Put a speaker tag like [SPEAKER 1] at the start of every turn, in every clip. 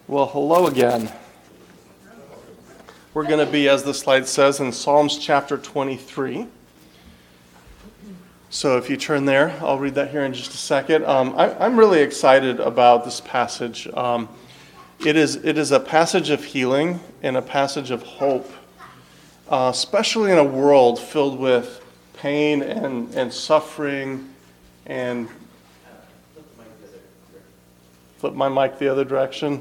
[SPEAKER 1] Well, hello again. We're going to be, as the slide says, in Psalms chapter 23. So if you turn there, I'll read that here in just a second. I'm really excited about this passage. It is a passage of healing and a passage of hope, especially in a world filled with pain and suffering and... Flip my mic the other direction.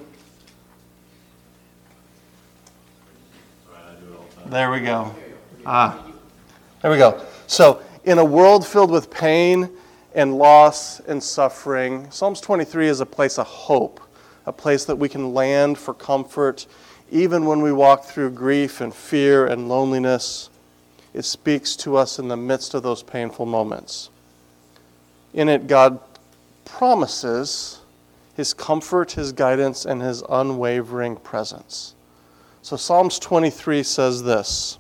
[SPEAKER 1] There we go. There we go. So, in a world filled with pain and loss and suffering, Psalms 23 is a place of hope, a place that we can land for comfort, even when we walk through grief and fear and loneliness. It speaks to us in the midst of those painful moments. In it, God promises His comfort, His guidance, and His unwavering presence. So Psalms 23 says this: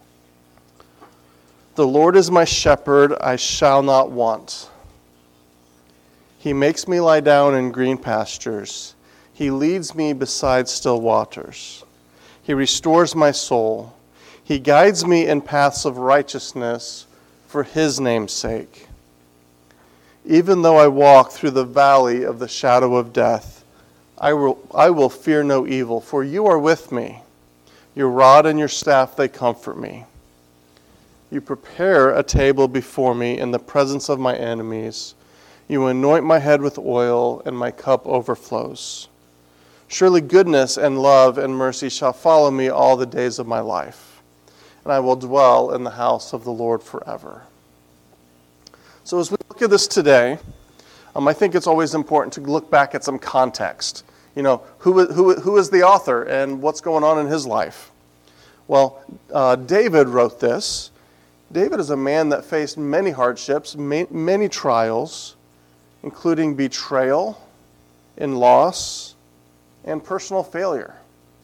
[SPEAKER 1] "The Lord is my shepherd, I shall not want. He makes me lie down in green pastures. He leads me beside still waters. He restores my soul. He guides me in paths of righteousness for His name's sake. Even though I walk through the valley of the shadow of death, I will fear no evil, for You are with me. Your rod and Your staff, they comfort me. You prepare a table before me in the presence of my enemies. You anoint my head with oil, and my cup overflows. Surely goodness and love and mercy shall follow me all the days of my life, and I will dwell in the house of the Lord forever." So as we look at this today, I think it's always important to look back at some context. You know, who is the author and what's going on in his life? Well, David wrote this. David is a man that faced many hardships, many trials, including betrayal and loss and personal failure.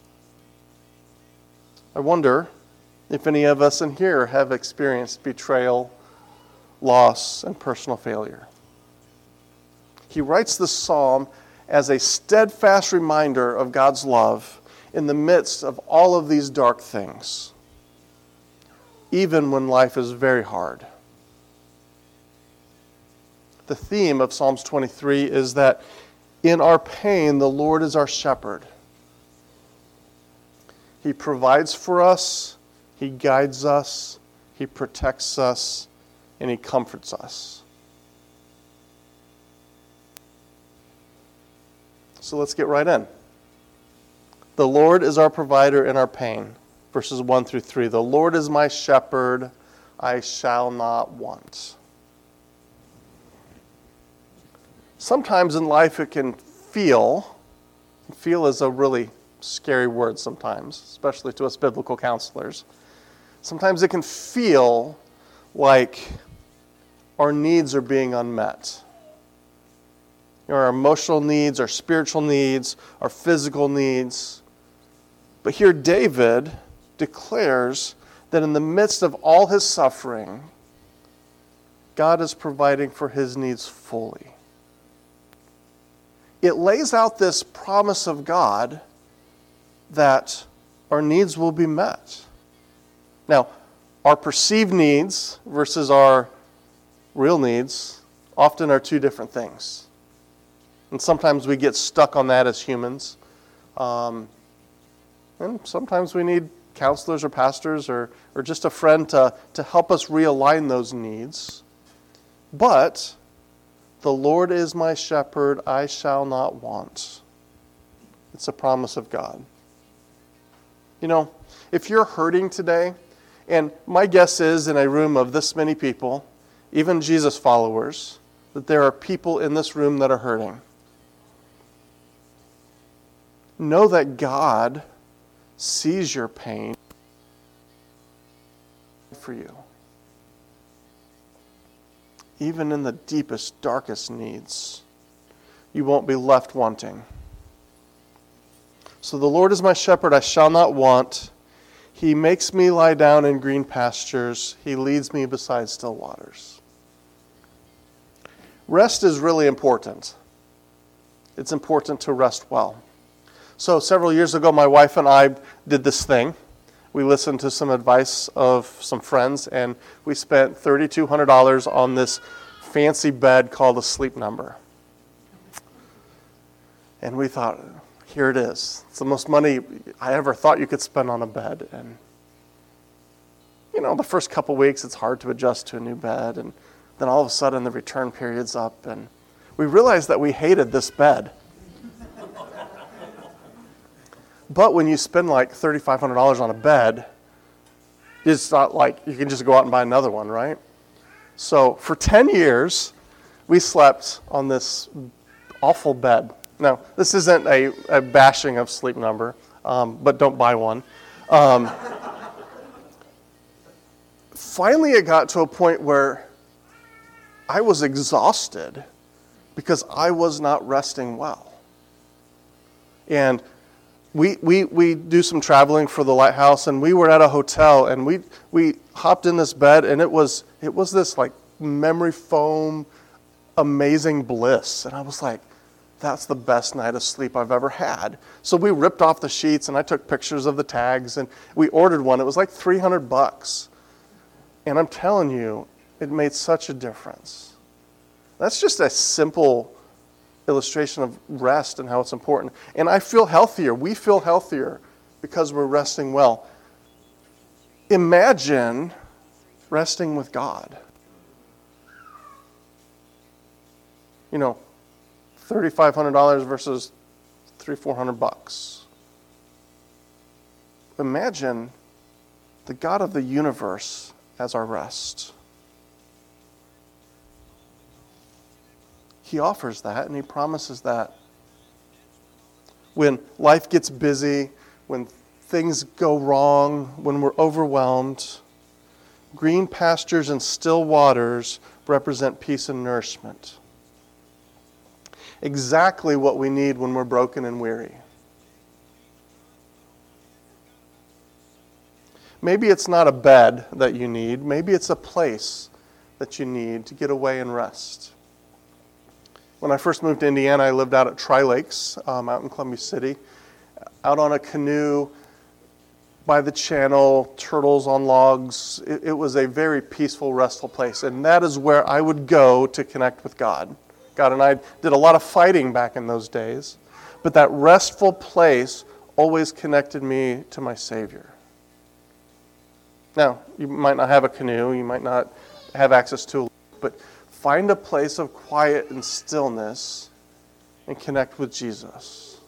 [SPEAKER 1] I wonder if any of us in here have experienced betrayal, loss, and personal failure. He writes this psalm as a steadfast reminder of God's love in the midst of all of these dark things, even when life is very hard. The theme of Psalms 23 is that in our pain, the Lord is our shepherd. He provides for us, He guides us, He protects us, and He comforts us. So let's get right in. The Lord is our provider in our pain. Verses 1 through 3. The Lord is my shepherd, I shall not want. Sometimes in life it can feel is a really scary word sometimes, especially to us biblical counselors. Sometimes it can feel like our needs are being unmet. Our emotional needs, our spiritual needs, our physical needs. But here David declares that in the midst of all his suffering, God is providing for his needs fully. It lays out this promise of God that our needs will be met. Now, our perceived needs versus our real needs often are two different things. And sometimes we get stuck on that as humans. And sometimes we need counselors or pastors or just a friend to help us realign those needs. But the Lord is my shepherd, I shall not want. It's a promise of God. You know, if you're hurting today, and my guess is in a room of this many people, even Jesus followers, that there are people in this room that are hurting. Know that God sees your pain for you. Even in the deepest, darkest needs, you won't be left wanting. So the Lord is my shepherd, I shall not want. He makes me lie down in green pastures. He leads me beside still waters. Rest is really important. It's important to rest well. So several years ago, my wife and I did this thing. We listened to some advice of some friends, and we spent $3,200 on this fancy bed called a Sleep Number. And we thought, here it is. It's the most money I ever thought you could spend on a bed. And, the first couple weeks, it's hard to adjust to a new bed. And then all of a sudden, the return period's up. And we realized that we hated this bed. But when you spend like $3,500 on a bed, it's not like you can just go out and buy another one, right? So for 10 years, we slept on this awful bed. Now, this isn't a bashing of Sleep Number, but don't buy one. Finally, it got to a point where I was exhausted because I was not resting well. And we do some traveling for the Lighthouse, and we were at a hotel, and we hopped in this bed, and it was this like memory foam, amazing bliss. And I was like, that's the best night of sleep I've ever had. So we ripped off the sheets, and I took pictures of the tags, and we ordered one. It was like $300. And I'm telling you, it made such a difference. That's just a simple illustration of rest and how it's important. And I feel healthier. We feel healthier because we're resting well. Imagine resting with God. $3,500 versus $400. Imagine the God of the universe as our rest. He offers that, and he promises that. When life gets busy, when things go wrong, when we're overwhelmed, green pastures and still waters represent peace and nourishment. Exactly what we need when we're broken and weary. Maybe it's not a bed that you need. Maybe it's a place that you need to get away and rest. When I first moved to Indiana, I lived out at Tri-Lakes, out in Columbia City, out on a canoe by the channel, turtles on logs. It was a very peaceful, restful place, and that is where I would go to connect with God. God and I did a lot of fighting back in those days, but that restful place always connected me to my Savior. Now, you might not have a canoe, you might not have access to a lake, but find a place of quiet and stillness and connect with Jesus.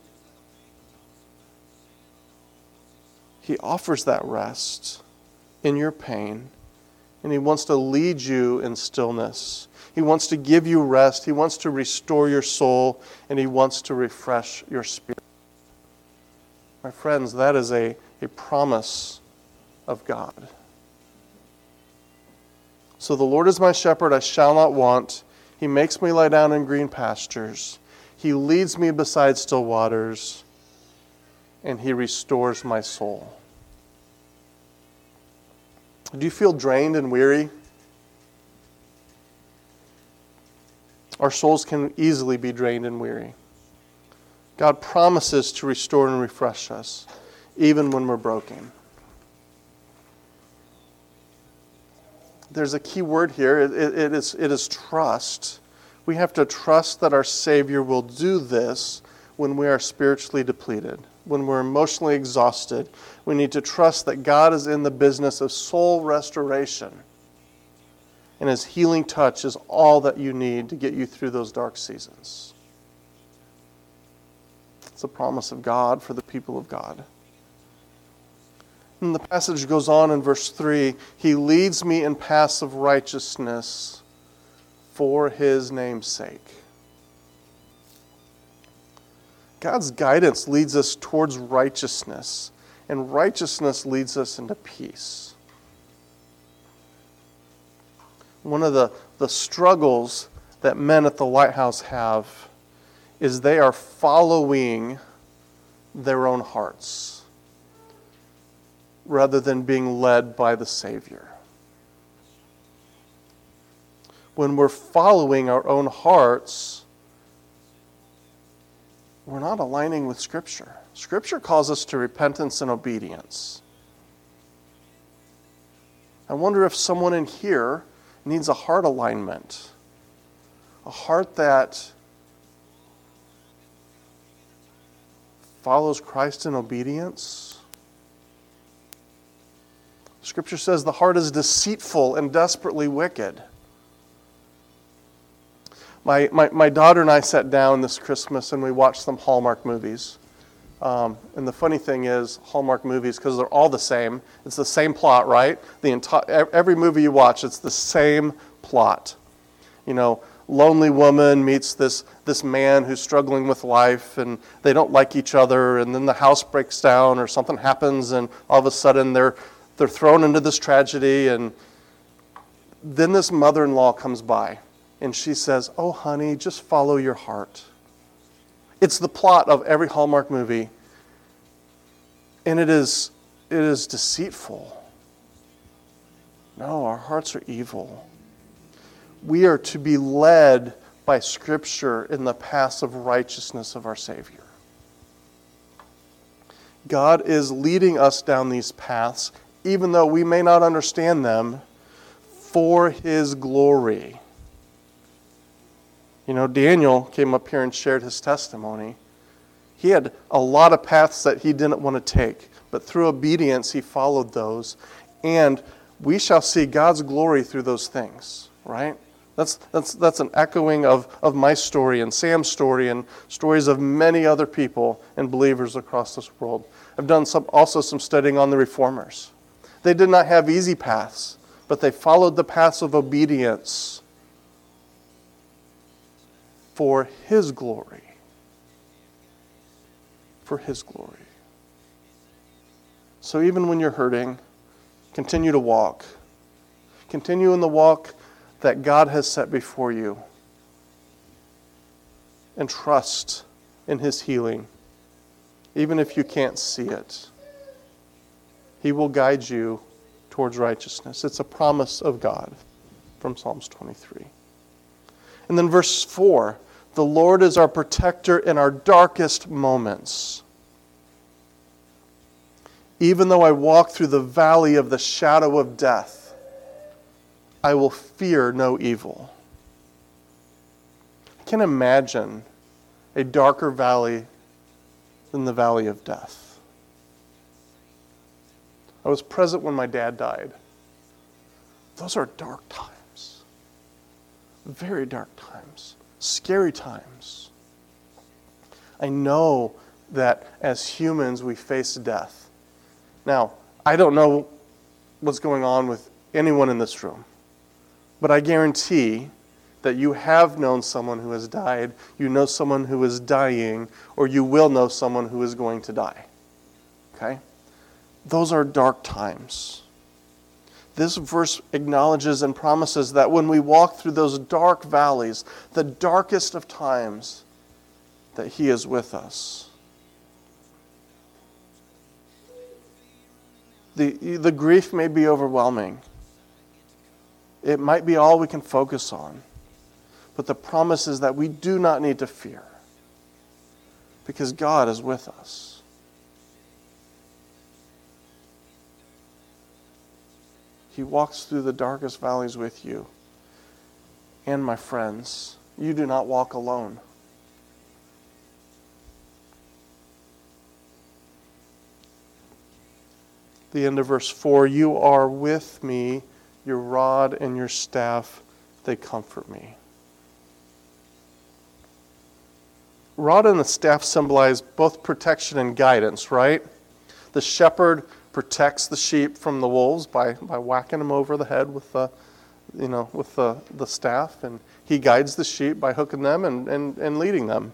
[SPEAKER 1] He offers that rest in your pain, and he wants to lead you in stillness. He wants to give you rest. He wants to restore your soul, and he wants to refresh your spirit. My friends, that is a promise of God. So the Lord is my shepherd, I shall not want. He makes me lie down in green pastures. He leads me beside still waters, and he restores my soul. Do you feel drained and weary? Our souls can easily be drained and weary. God promises to restore and refresh us, even when we're broken. There's a key word here. It is trust. We have to trust that our Savior will do this when we are spiritually depleted, when we're emotionally exhausted. We need to trust that God is in the business of soul restoration. And his healing touch is all that you need to get you through those dark seasons. It's a promise of God for the people of God. And the passage goes on in verse 3, he leads me in paths of righteousness for his name's sake. God's guidance leads us towards righteousness, and righteousness leads us into peace. One of the struggles that men at the Lighthouse have is they are following their own hearts rather than being led by the Savior. When we're following our own hearts, we're not aligning with Scripture. Scripture calls us to repentance and obedience. I wonder if someone in here needs a heart alignment, a heart that follows Christ in obedience. Scripture says the heart is deceitful and desperately wicked. My daughter and I sat down this Christmas and we watched some Hallmark movies. And the funny thing is, Hallmark movies, because they're all the same, it's the same plot, right? Every movie you watch, it's the same plot. You know, lonely woman meets this man who's struggling with life, and they don't like each other, and then the house breaks down or something happens, and all of a sudden they're thrown into this tragedy, and then this mother-in-law comes by, and she says, "Oh, honey, just follow your heart." It's the plot of every Hallmark movie, and it is deceitful. No, our hearts are evil. We are to be led by Scripture in the paths of righteousness of our Savior. God is leading us down these paths, even though we may not understand them, for His glory. You know, Daniel came up here and shared his testimony. He had a lot of paths that he didn't want to take, but through obedience he followed those, and we shall see God's glory through those things, right? That's an echoing of my story and Sam's story and stories of many other people and believers across this world. I've done also some studying on the Reformers. They did not have easy paths, but they followed the paths of obedience for His glory. For His glory. So even when you're hurting, continue to walk. Continue in the walk that God has set before you. And trust in His healing, even if you can't see it. He will guide you towards righteousness. It's a promise of God from Psalms 23. And then verse 4, the Lord is our protector in our darkest moments. Even though I walk through the valley of the shadow of death, I will fear no evil. I can imagine a darker valley than the valley of death. I was present when my dad died. Those are dark times. Very dark times. Scary times. I know that as humans we face death. Now, I don't know what's going on with anyone in this room, but I guarantee that you have known someone who has died, you know someone who is dying, or you will know someone who is going to die. Okay? Those are dark times. This verse acknowledges and promises that when we walk through those dark valleys, the darkest of times, that He is with us. The grief may be overwhelming. It might be all we can focus on. But the promise is that we do not need to fear, because God is with us. He walks through the darkest valleys with you. And my friends, you do not walk alone. The end of verse 4, you are with me, your rod and your staff, they comfort me. Rod and the staff symbolize both protection and guidance, right? The shepherd protects the sheep from the wolves by whacking them over the head with the staff, and he guides the sheep by hooking them and leading them.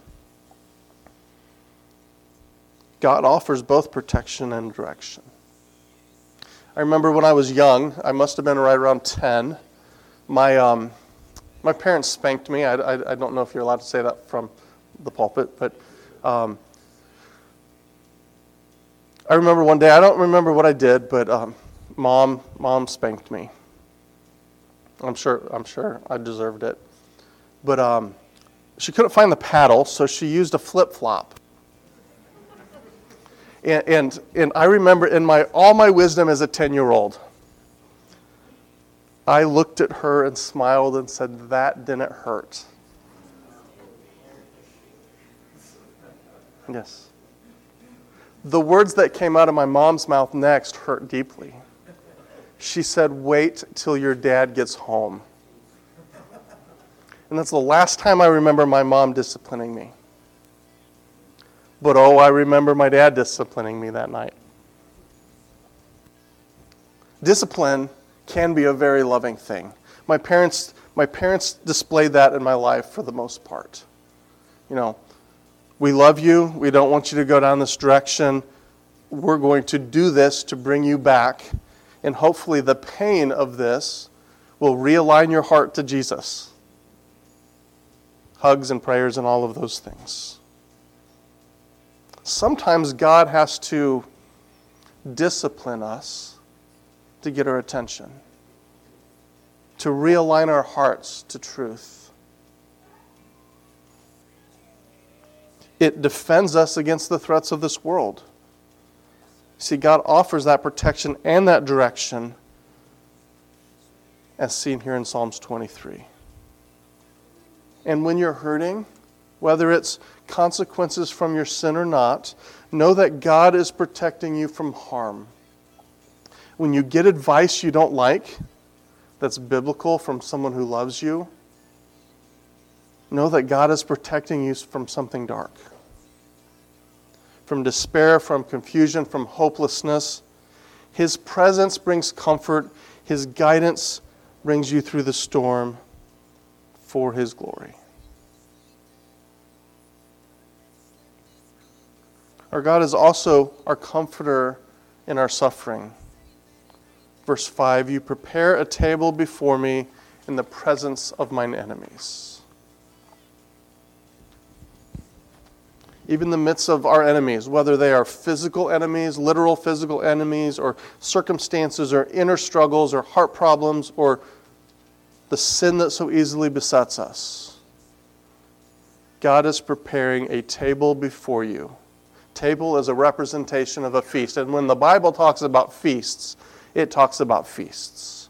[SPEAKER 1] God offers both protection and direction. I remember when I was young, I must have been right around 10, my parents spanked me. I don't know if you're allowed to say that from the pulpit, but I remember one day, I don't remember what I did, but mom spanked me. I'm sure I deserved it. But she couldn't find the paddle, so she used a flip-flop. And I remember in all my wisdom as a 10-year-old, I looked at her and smiled and said, "That didn't hurt." Yes. The words that came out of my mom's mouth next hurt deeply. She said, "Wait till your dad gets home." And that's the last time I remember my mom disciplining me. But I remember my dad disciplining me that night. Discipline can be a very loving thing. My parents displayed that in my life for the most part. We love you. We don't want you to go down this direction. We're going to do this to bring you back. And hopefully the pain of this will realign your heart to Jesus. Hugs and prayers and all of those things. Sometimes God has to discipline us to get our attention, to realign our hearts to truth. It defends us against the threats of this world. See, God offers that protection and that direction as seen here in Psalms 23. And when you're hurting, whether it's consequences from your sin or not, know that God is protecting you from harm. When you get advice you don't like, that's biblical from someone who loves you, know that God is protecting you from something dark. From despair, from confusion, from hopelessness. His presence brings comfort. His guidance brings you through the storm for His glory. Our God is also our comforter in our suffering. Verse 5, "You prepare a table before me in the presence of mine enemies." Even in the midst of our enemies, whether they are physical enemies, literal physical enemies, or circumstances, or inner struggles, or heart problems, or the sin that so easily besets us, God is preparing a table before you. Table is a representation of a feast. And when the Bible talks about feasts, it talks about feasts.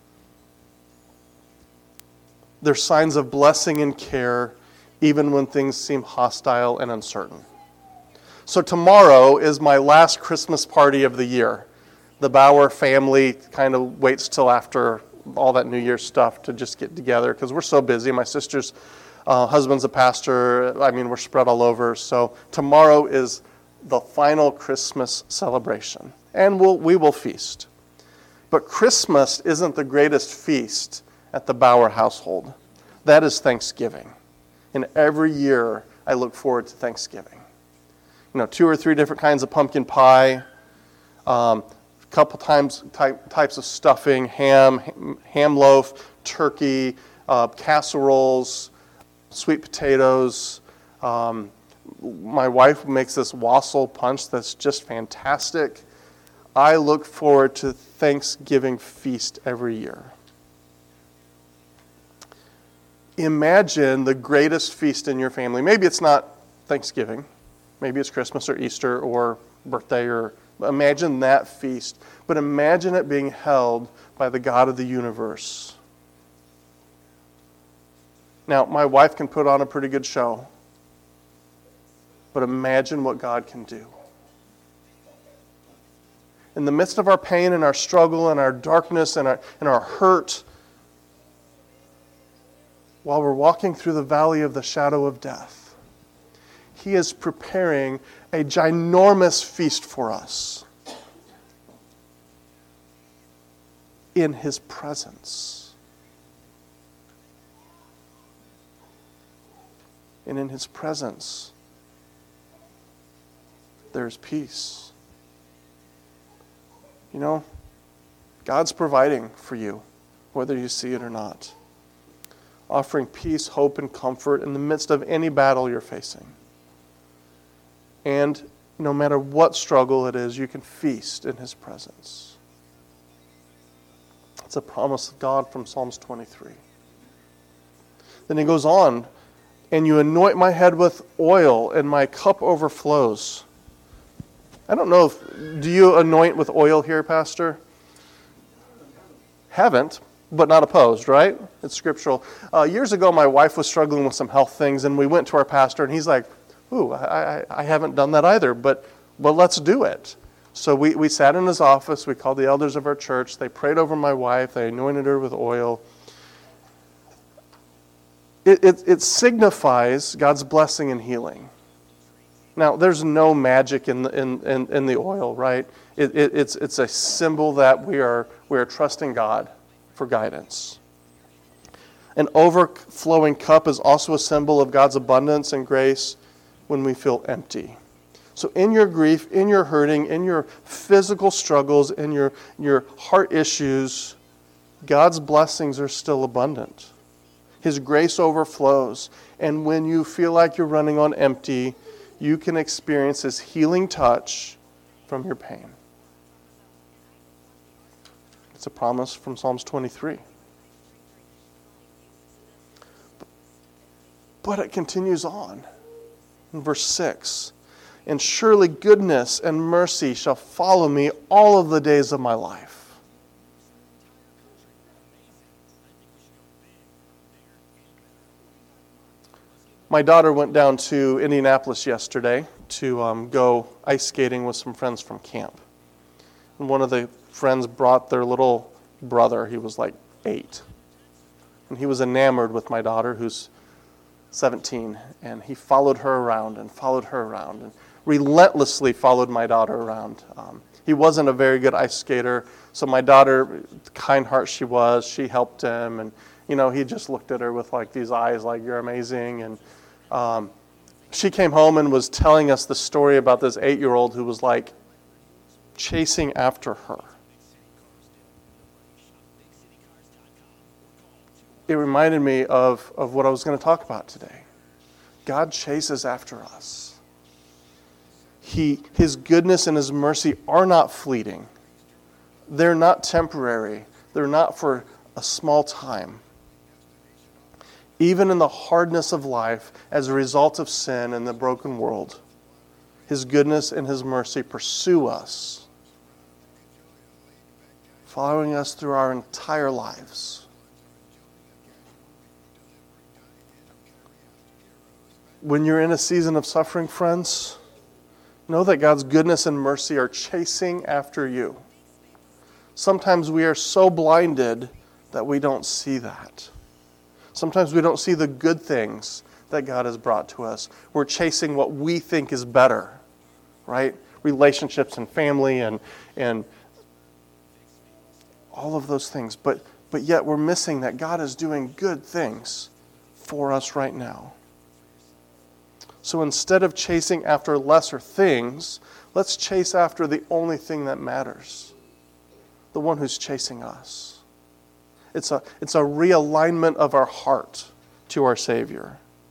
[SPEAKER 1] They're signs of blessing and care, even when things seem hostile and uncertain. So tomorrow is my last Christmas party of the year. The Bauer family kind of waits till after all that New Year's stuff to just get together because we're so busy. My sister's husband's a pastor. We're spread all over. So tomorrow is the final Christmas celebration. And we will feast. But Christmas isn't the greatest feast at the Bauer household. That is Thanksgiving. And every year I look forward to Thanksgiving. 2 or 3 different kinds of pumpkin pie, couple types of stuffing, ham loaf, turkey, casseroles, sweet potatoes. My wife makes this wassail punch that's just fantastic. I look forward to Thanksgiving feast every year. Imagine the greatest feast in your family. Maybe it's not Thanksgiving. Maybe it's Christmas or Easter or birthday, or imagine that feast. But imagine it being held by the God of the universe. Now, my wife can put on a pretty good show. But imagine what God can do. In the midst of our pain and our struggle and our darkness and our hurt, while we're walking through the valley of the shadow of death, He is preparing a ginormous feast for us in His presence. And in His presence, there's peace. God's providing for you, whether you see it or not. Offering peace, hope, and comfort in the midst of any battle you're facing. And no matter what struggle it is, you can feast in His presence. It's a promise of God from Psalms 23. Then he goes on, "And you anoint my head with oil, and my cup overflows." I don't know do you anoint with oil here, Pastor? Haven't, but not opposed, right? It's scriptural. Years ago, my wife was struggling with some health things, and we went to our pastor, and he's like, ooh, I haven't done that either, but let's do it. So we sat in his office, we called the elders of our church, they prayed over my wife, they anointed her with oil. It signifies God's blessing and healing. Now, there's no magic in the oil, right? It's a symbol that we are trusting God for guidance. An overflowing cup is also a symbol of God's abundance and grace when we feel empty. So in your grief, in your hurting, in your physical struggles, in your heart issues, God's blessings are still abundant. His grace overflows. And when you feel like you're running on empty, you can experience His healing touch from your pain. It's a promise from Psalms 23. But it continues on in verse 6. And surely goodness and mercy shall follow me all of the days of my life. My daughter went down to Indianapolis yesterday to go ice skating with some friends from camp. And one of the friends brought their little brother. He was like 8. And he was enamored with my daughter, who's 17. And he followed her around and relentlessly followed my daughter around. He wasn't a very good ice skater, so my daughter, the kind heart she was, she helped him, and he just looked at her with like these eyes like, you're amazing. And she came home and was telling us the story about this 8-year-old who was like chasing after her. It reminded me of what I was going to talk about today. God chases after us. His goodness and His mercy are not fleeting. They're not temporary. They're not for a small time. Even in the hardness of life, as a result of sin and the broken world, His goodness and His mercy pursue us, following us through our entire lives. When you're in a season of suffering, friends, know that God's goodness and mercy are chasing after you. Sometimes we are so blinded that we don't see that. Sometimes we don't see the good things that God has brought to us. We're chasing what we think is better, right? Relationships and family and all of those things. But yet we're missing that God is doing good things for us right now. So instead of chasing after lesser things, let's chase after the only thing that matters. The one who's chasing us. It's a realignment of our heart to our Savior.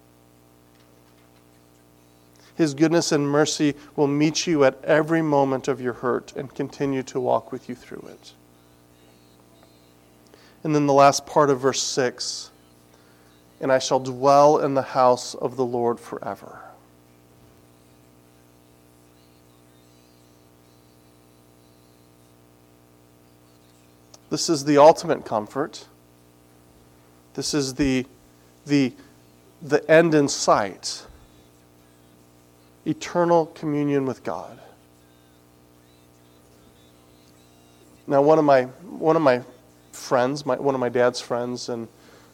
[SPEAKER 1] His goodness and mercy will meet you at every moment of your hurt and continue to walk with you through it. And then the last part of verse 6, and I shall dwell in the house of the Lord forever. This is the ultimate comfort. This is the end in sight. Eternal communion with God. Now, one of my friends, one of my dad's friends, and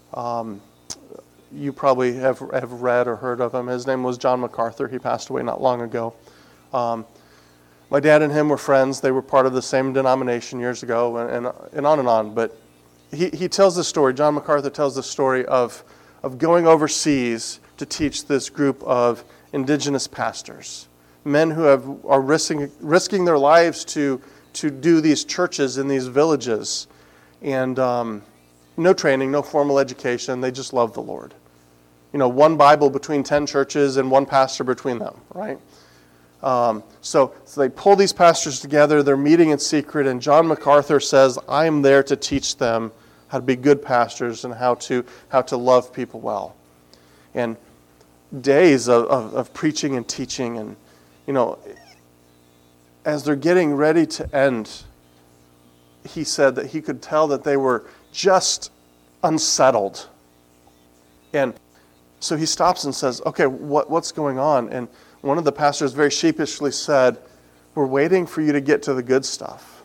[SPEAKER 1] you probably have read or heard of him. His name was John MacArthur. He passed away not long ago. My dad and him were friends. They were part of the same denomination years ago, and on and on. But he tells the story. John MacArthur tells the story of going overseas to teach this group of indigenous pastors, men who are risking their lives to do these churches in these villages, and no training, no formal education. They just love the Lord. One Bible between 10 churches and one pastor between them, right? So they pull these pastors together, they're meeting in secret, and John MacArthur says, I am there to teach them how to be good pastors and how to love people well. And days of preaching and teaching, and as they're getting ready to end, he said that he could tell that they were just unsettled. And so he stops and says, okay, what's going on? And one of the pastors very sheepishly said, we're waiting for you to get to the good stuff.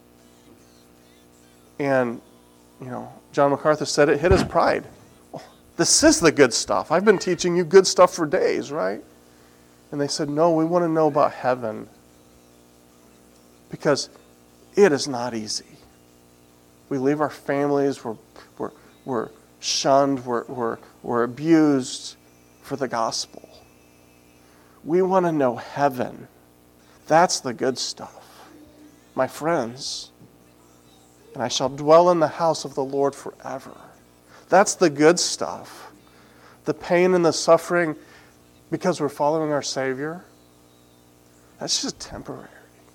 [SPEAKER 1] And, John MacArthur said it hit his pride. This is the good stuff. I've been teaching you good stuff for days, right? And they said, no, we want to know about heaven. Because it is not easy. We leave our families, we're shunned, we're abused for the gospel. We want to know heaven. That's the good stuff. My friends, and I shall dwell in the house of the Lord forever. That's the good stuff. The pain and the suffering because we're following our Savior, that's just temporary.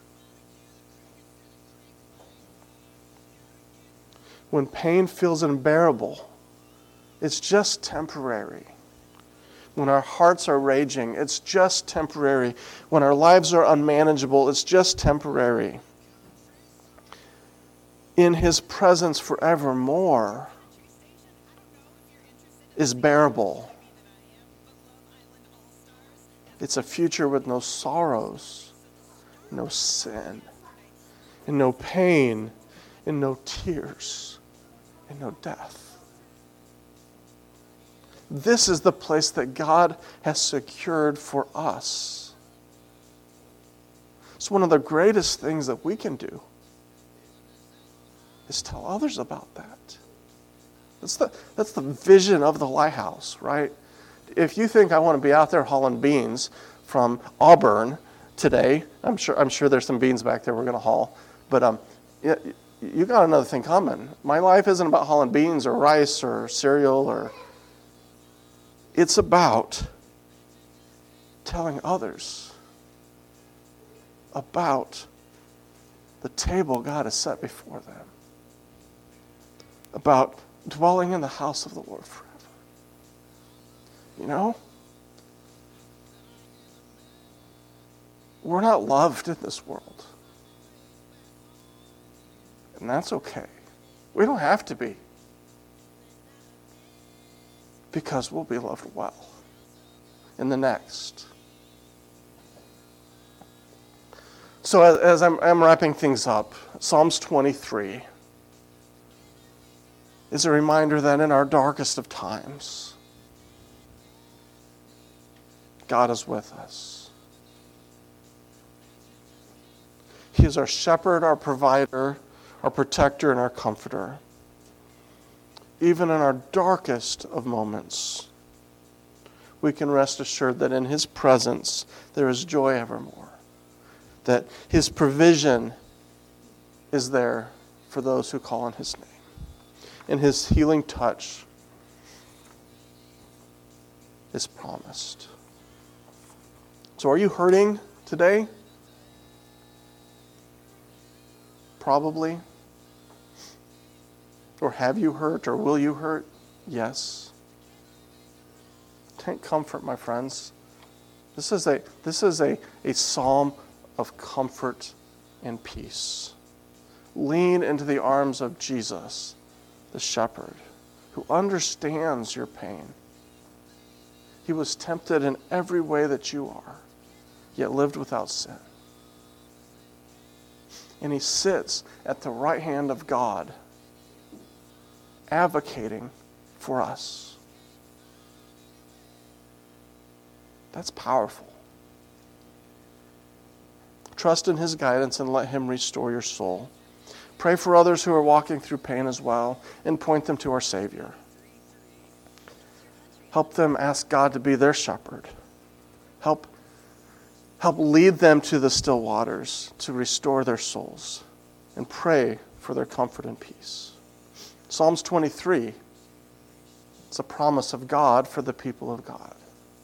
[SPEAKER 1] When pain feels unbearable, it's just temporary. When our hearts are raging, it's just temporary. When our lives are unmanageable, it's just temporary. In His presence forevermore is bearable. It's a future with no sorrows, no sin, and no pain, and no tears, and no death. This is the place that God has secured for us. It's one of the greatest things that we can do is tell others about that. That's the vision of the Lighthouse, right? If you think I want to be out there hauling beans from Auburn today, I'm sure there's some beans back there we're going to haul, but you got another thing coming. My life isn't about hauling beans or rice or cereal it's about telling others about the table God has set before them. About dwelling in the house of the Lord forever. We're not loved in this world. And that's okay. We don't have to be. Because we'll be loved well in the next. So as I'm wrapping things up, Psalms 23 is a reminder that in our darkest of times, God is with us. He is our shepherd, our provider, our protector, and our comforter. Even in our darkest of moments, we can rest assured that in His presence there is joy evermore. That His provision is there for those who call on His name. And His healing touch is promised. So are you hurting today? Probably. Or have you hurt, or will you hurt? Yes. Take comfort, my friends. This is a psalm of comfort and peace. Lean into the arms of Jesus, the shepherd, who understands your pain. He was tempted in every way that you are, yet lived without sin. And He sits at the right hand of God, advocating for us. That's powerful. Trust in His guidance and let Him restore your soul. Pray for others who are walking through pain as well, and point them to our Savior. Help them ask God to be their shepherd. Help lead them to the still waters to restore their souls, and pray for their comfort and peace. Psalms 23, it's a promise of God for the people of God.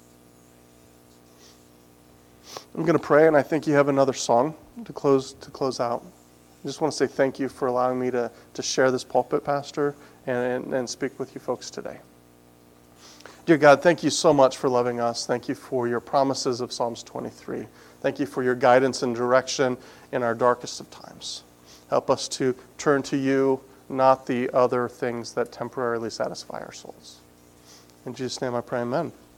[SPEAKER 1] I'm going to pray, and I think you have another song to close out. I just want to say thank you for allowing me to share this pulpit, Pastor, and speak with you folks today. Dear God, thank you so much for loving us. Thank you for your promises of Psalms 23. Thank you for your guidance and direction in our darkest of times. Help us to turn to you, not the other things that temporarily satisfy our souls. In Jesus' name I pray, amen.